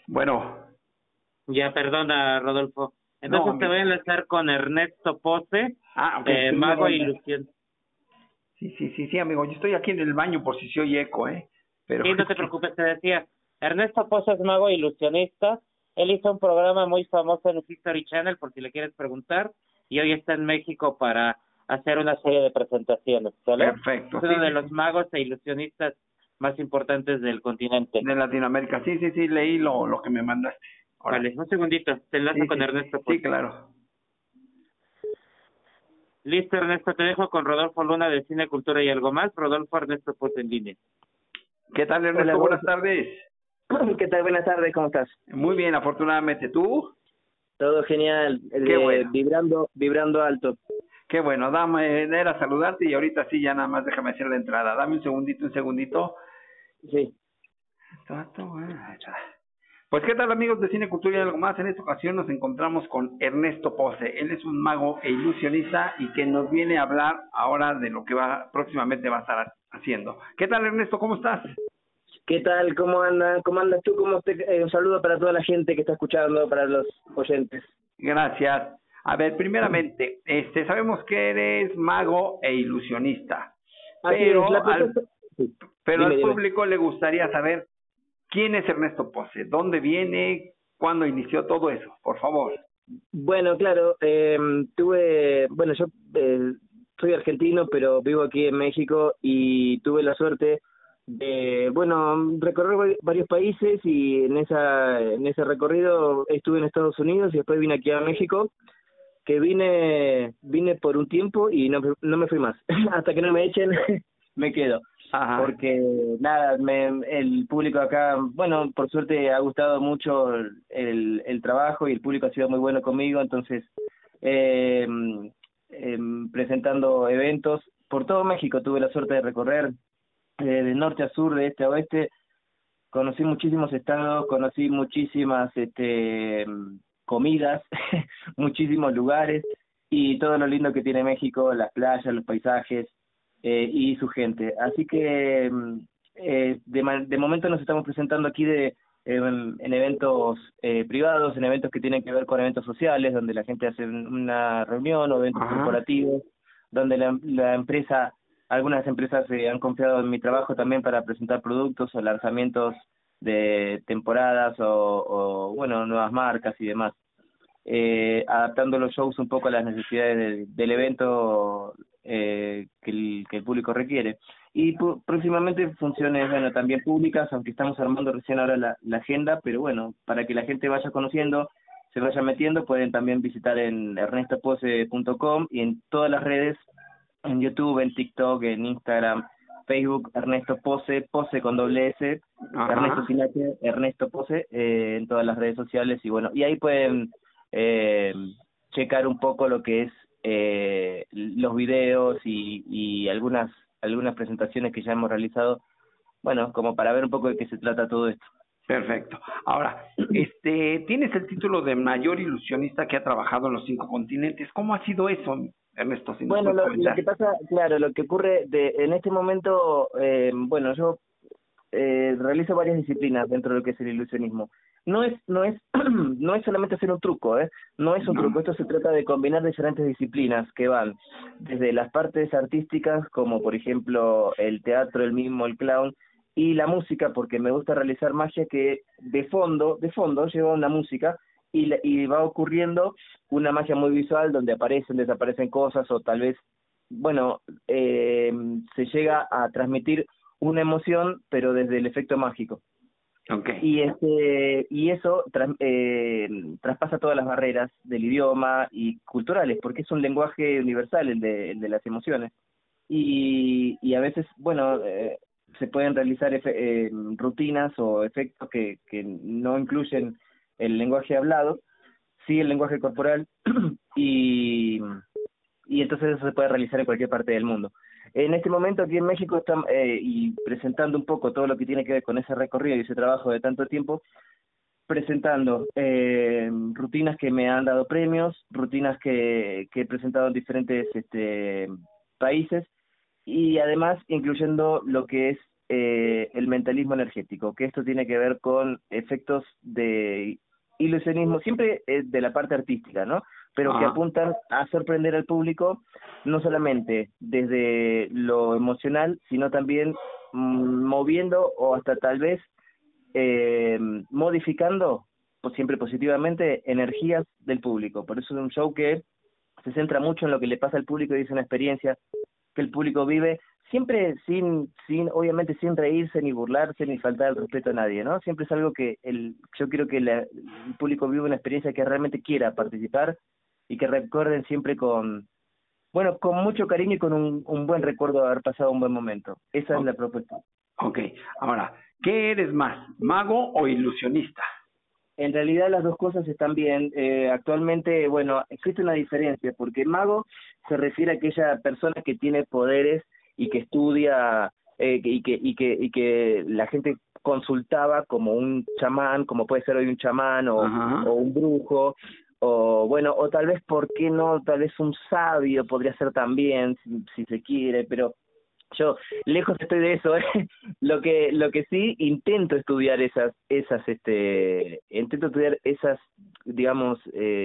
Bueno, Ya, perdona, Rodolfo. no, Entonces te voy a enlazar con Ernesto Pose, ok, estoy Mago viendo. Ilusión. Sí, amigo, yo estoy aquí en el baño por si se oye eco, pero Sí, no es te que, preocupes, te decía. Ernesto Pose es Mago Ilusionista. Él hizo un programa muy famoso en History Channel, por si le quieres preguntar, y hoy está en México para hacer una serie de presentaciones, ¿sale? perfecto, Es uno de los sí, magos e ilusionistas más importantes del continente. de Latinoamérica, sí, leí lo que me mandaste. Ahora, Vale, un segundito, te enlazo con Ernesto sí, Pose. claro. Listo, Ernesto, te dejo con Rodolfo Luna de Cine, Cultura y Algo Más. Rodolfo Ernesto Pose en línea. ¿Qué tal, Hola, Ernesto? Buenas tardes. ¿qué tal? Buenas tardes, ¿cómo estás? Muy bien, afortunadamente. ¿Tú? Todo genial, Qué bueno, vibrando alto. qué bueno. Dame, era saludarte y ahorita sí, ya nada más déjame hacer la entrada. Dame un segundito. Sí. Pues qué tal, amigos de Cine, Cultura y Algo Más. En esta ocasión nos encontramos con Ernesto Pose. Él es un mago e ilusionista y que nos viene a hablar ahora de lo que próximamente va a estar haciendo. ¿Qué tal, Ernesto? ¿Cómo estás? ¿Qué tal? ¿Cómo anda? ¿Cómo andas tú? Un saludo para toda la gente que está escuchando, para los oyentes. Gracias. A ver, primeramente, sabemos que eres mago e ilusionista, Así es, pero la propuesta... Sí. pero al Dime. público le gustaría saber quién es Ernesto Pose, dónde viene, cuándo inició todo eso, por favor. Bueno, claro, yo soy argentino, pero vivo aquí en México y tuve la suerte de, recorrer varios países y en ese recorrido estuve en Estados Unidos y después vine aquí a México, que vine por un tiempo y no me fui más. Hasta que no me echen, me quedo. Ajá. Porque nada, el público acá, bueno, por suerte ha gustado mucho el trabajo y el público ha sido muy bueno conmigo, entonces eh, presentando eventos por todo México tuve la suerte de recorrer de norte a sur, de este a oeste, conocí muchísimos estados, conocí muchísimas comidas, muchísimos lugares y todo lo lindo que tiene México, las playas, los paisajes y su gente. Así que de momento nos estamos presentando aquí en eventos privados, en eventos que tienen que ver con eventos sociales, donde la gente hace una reunión o eventos Ajá. corporativos, donde la empresa, algunas empresas han confiado en mi trabajo también para presentar productos o lanzamientos de temporadas o nuevas marcas y demás, adaptando los shows un poco a las necesidades del evento que el público requiere. Y próximamente funciones, bueno, también públicas, aunque estamos armando recién ahora la agenda, pero bueno, para que la gente vaya conociendo, se vaya metiendo, pueden también visitar en ernestopose.com y en todas las redes, en YouTube, en TikTok, en Instagram, Facebook, Ernesto Pose, Pose con doble S, Ernesto Ajá. sin H, Ernesto Pose, en todas las redes sociales y bueno, y ahí pueden eh, checar un poco lo que es los videos y algunas presentaciones que ya hemos realizado, bueno, como para ver un poco de qué se trata todo esto. Perfecto. Ahora, tienes el título de mayor ilusionista que ha trabajado en los 5 continentes. ¿Cómo ha sido eso, Ernesto? Si nos Bueno, puedes lo comentar. que pasa, claro, lo que ocurre en este momento, yo realizo varias disciplinas dentro de lo que es el ilusionismo. No es solamente hacer un truco, no es un No. truco. Esto se trata de combinar diferentes disciplinas que van desde las partes artísticas, como por ejemplo el teatro, el mimo, el clown, y la música, porque me gusta realizar magia que de fondo lleva una música y va ocurriendo una magia muy visual donde aparecen, desaparecen cosas o tal vez, bueno, se llega a transmitir una emoción, pero desde el efecto mágico. Ok. Y eso traspasa todas las barreras del idioma y culturales, porque es un lenguaje universal el de las emociones. Y a veces, se pueden realizar rutinas o efectos que no incluyen el lenguaje hablado, sí el lenguaje corporal, y, y entonces eso se puede realizar en cualquier parte del mundo. En este momento aquí en México estamos y presentando un poco todo lo que tiene que ver con ese recorrido y ese trabajo de tanto tiempo, presentando rutinas que me han dado premios, rutinas que he presentado en diferentes países y además incluyendo lo que es el mentalismo energético, que esto tiene que ver con efectos de ilusionismo, siempre de la parte artística, ¿no? Pero que apuntan a sorprender al público, no solamente desde lo emocional, sino también moviendo o hasta tal vez modificando, pues siempre positivamente, energías del público. Por eso es un show que se centra mucho en lo que le pasa al público y es una experiencia que el público vive, siempre obviamente sin reírse, ni burlarse, ni faltar el respeto a nadie, ¿no? Siempre es algo que yo quiero que el público viva una experiencia que realmente quiera participar y que recuerden siempre con mucho cariño y con un buen recuerdo de haber pasado un buen momento. Esa es la propuesta. Ok, ahora, ¿qué eres más, mago o ilusionista? En realidad las dos cosas están bien. Actualmente, existe una diferencia, porque mago se refiere a aquella persona que tiene poderes y que estudia y que la gente consultaba como un chamán, como puede ser hoy un chamán o un brujo, o tal vez, ¿por qué no? Tal vez un sabio podría ser también, si se quiere, pero yo lejos estoy de eso, ¿eh? Lo que sí intento estudiar digamos,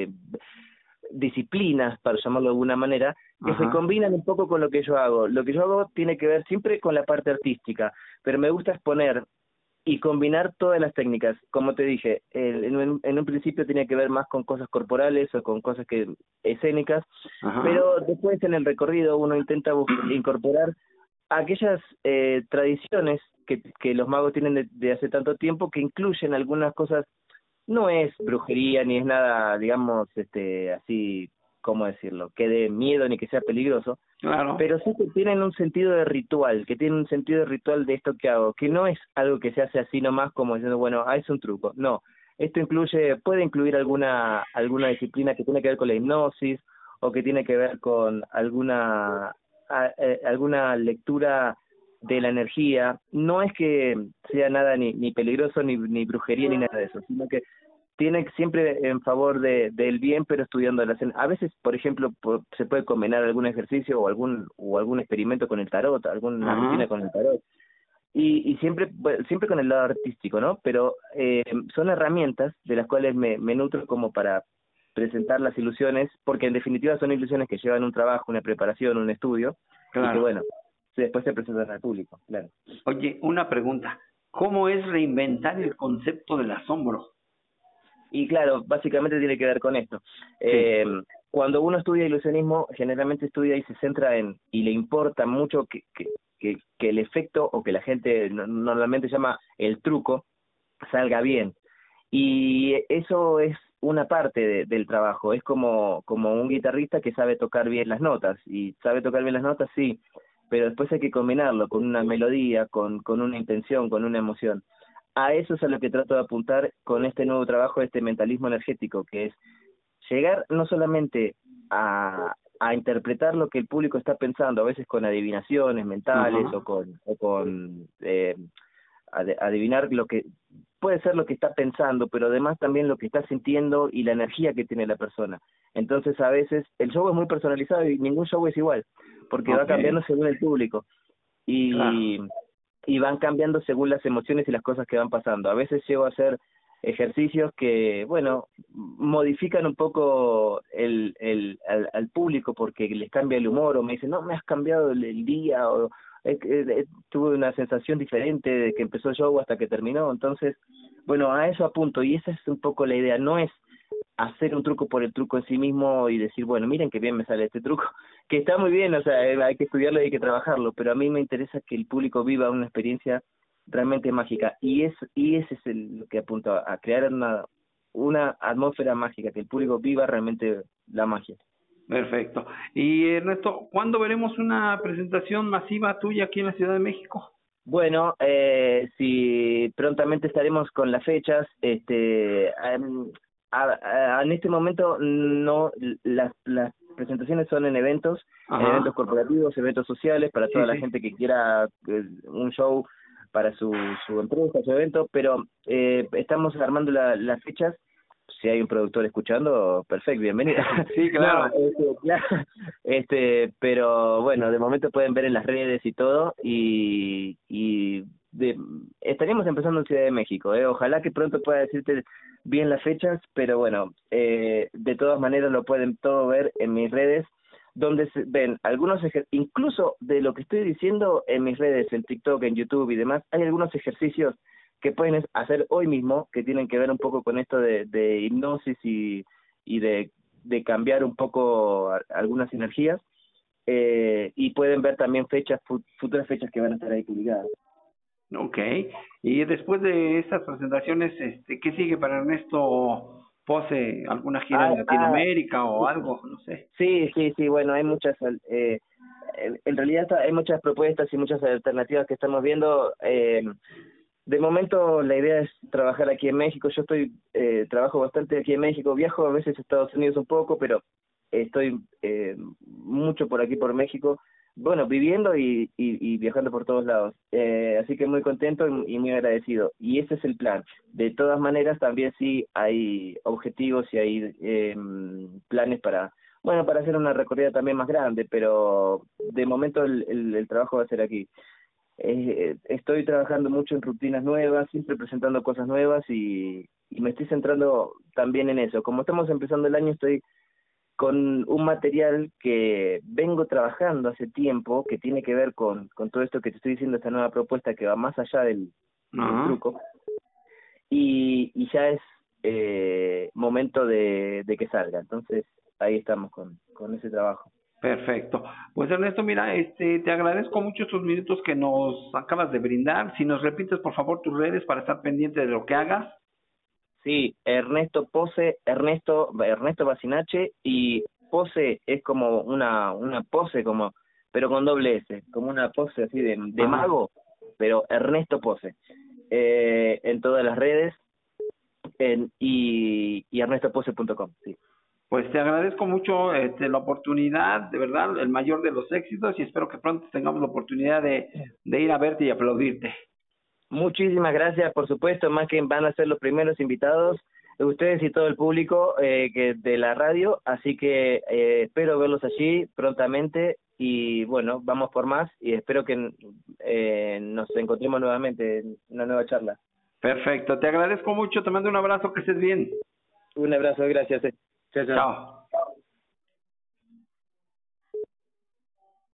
disciplinas, para llamarlo de alguna manera, que se combinan un poco con lo que yo hago. Lo que yo hago tiene que ver siempre con la parte artística, pero me gusta exponer y combinar todas las técnicas. Como te dije, en un principio tenía que ver más con cosas corporales o con cosas escénicas, pero después en el recorrido uno intenta incorporar aquellas tradiciones que los magos tienen de hace tanto tiempo, que incluyen algunas cosas. No es brujería ni es nada, digamos, así, ¿cómo decirlo?, que dé miedo ni que sea peligroso. Claro. Pero sí que tienen un sentido de ritual, de esto que hago, que no es algo que se hace así nomás como diciendo, es un truco. No, esto puede incluir alguna disciplina que tiene que ver con la hipnosis o que tiene que ver con alguna lectura de la energía. No es que sea nada ni peligroso, ni brujería, ni nada de eso, sino que tiene siempre en favor del bien, pero estudiando la escena. A veces, por ejemplo, se puede combinar algún ejercicio o algún experimento con el tarot, alguna rutina con el tarot, y siempre con el lado artístico, ¿no? Pero son herramientas de las cuales me nutro como para presentar las ilusiones, porque en definitiva son ilusiones que llevan un trabajo, una preparación, un estudio, claro. Y que después se presentan al público, claro. Oye, una pregunta, ¿cómo es reinventar el concepto del asombro? Y claro, básicamente tiene que ver con esto. Sí. Cuando uno estudia ilusionismo, generalmente estudia y se centra y le importa mucho que el efecto, o que la gente normalmente llama el truco, salga bien. Y eso es una parte del trabajo. Es como un guitarrista que sabe tocar bien las notas. Y sabe tocar bien las notas, sí, pero después hay que combinarlo con una melodía, con una intención, con una emoción. A eso es a lo que trato de apuntar con este nuevo trabajo, este mentalismo energético, que es llegar no solamente a interpretar lo que el público está pensando, a veces con adivinaciones mentales o con adivinar lo que puede ser lo que está pensando, pero además también lo que está sintiendo y la energía que tiene la persona. Entonces a veces el show es muy personalizado y ningún show es igual, porque va cambiando según el público. Y van cambiando según las emociones y las cosas que van pasando. A veces llego a hacer ejercicios que, modifican un poco al público porque les cambia el humor, o me dicen, no, me has cambiado el día, o tuve una sensación diferente de que empezó el show hasta que terminó. Entonces, a eso apunto, y esa es un poco la idea. No es hacer un truco por el truco en sí mismo y decir, miren qué bien me sale este truco, que está muy bien, hay que estudiarlo y hay que trabajarlo, pero a mí me interesa que el público viva una experiencia realmente mágica, y ese es lo que apunto, a crear una atmósfera mágica, que el público viva realmente la magia. Perfecto. Y Ernesto, ¿cuándo veremos una presentación masiva tuya aquí en la Ciudad de México? Bueno, si prontamente estaremos con las fechas. En este momento no, las presentaciones son en eventos corporativos, eventos sociales, para toda la gente que quiera un show para su empresa, su evento, pero estamos armando las fechas si hay un productor escuchando, perfecto, bienvenido. Sí, claro. No, claro, pero bueno, de momento pueden ver en las redes y todo, y estaríamos empezando en Ciudad de México, ojalá que pronto pueda decirte bien las fechas, pero bueno, de todas maneras lo pueden todo ver en mis redes, donde se ven algunos incluso de lo que estoy diciendo en mis redes, en TikTok, en YouTube y demás, hay algunos ejercicios que pueden hacer hoy mismo, que tienen que ver un poco con esto de hipnosis y de cambiar un poco algunas energías, y pueden ver también futuras fechas que van a estar ahí publicadas. Okay. Y después de estas presentaciones, ¿qué sigue para Ernesto Pose? ¿Alguna gira en Latinoamérica o algo? No sé. Sí, bueno, hay muchas, en realidad hay muchas propuestas y muchas alternativas que estamos viendo. De momento la idea es trabajar aquí en México. Yo trabajo bastante aquí en México, viajo a veces a Estados Unidos un poco, pero estoy mucho por aquí, por México, bueno, viviendo y viajando por todos lados. Así que muy contento y muy agradecido. Y ese es el plan. De todas maneras, también sí hay objetivos y hay planes para hacer una recorrida también más grande, pero de momento el trabajo va a ser aquí. Estoy trabajando mucho en rutinas nuevas, siempre presentando cosas nuevas y me estoy centrando también en eso. Como estamos empezando el año, estoy con un material que vengo trabajando hace tiempo, que tiene que ver con todo esto que te estoy diciendo, esta nueva propuesta que va más allá del truco, y ya es momento de que salga. Entonces ahí estamos con ese trabajo. Perfecto. Pues Ernesto, mira, te agradezco mucho estos minutos que nos acabas de brindar. Si nos repites, por favor, tus redes para estar pendiente de lo que hagas. Sí, Ernesto Pose, Ernesto Bacinache, y Pose es como una pose, pero con doble S, como una pose así de mago, pero Ernesto Pose. En todas las redes, y ernestopose.com, sí. Pues te agradezco mucho la oportunidad, de verdad, el mayor de los éxitos, y espero que pronto tengamos la oportunidad de ir a verte y aplaudirte. Muchísimas gracias, por supuesto, más que van a ser los primeros invitados, ustedes y todo el público que de la radio, así que espero verlos allí prontamente, y bueno, vamos por más, y espero que nos encontremos nuevamente en una nueva charla. Perfecto, te agradezco mucho, te mando un abrazo, que estés bien. Un abrazo, gracias. Chao.